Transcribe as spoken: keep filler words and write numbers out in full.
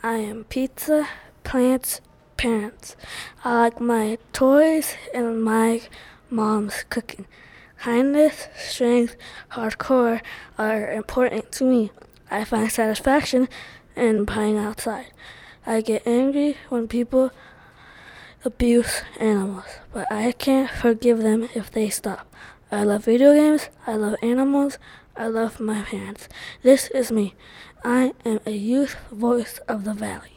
I am pizza, plants, parents. I like my toys and my mom's cooking. Kindness, strength, hardcore are important to me. I find satisfaction in playing outside. I get angry when people abuse animals, but I can't forgive them if they stop. I love video games, I love animals, I love my parents. This is me. I am a youth voice of the valley.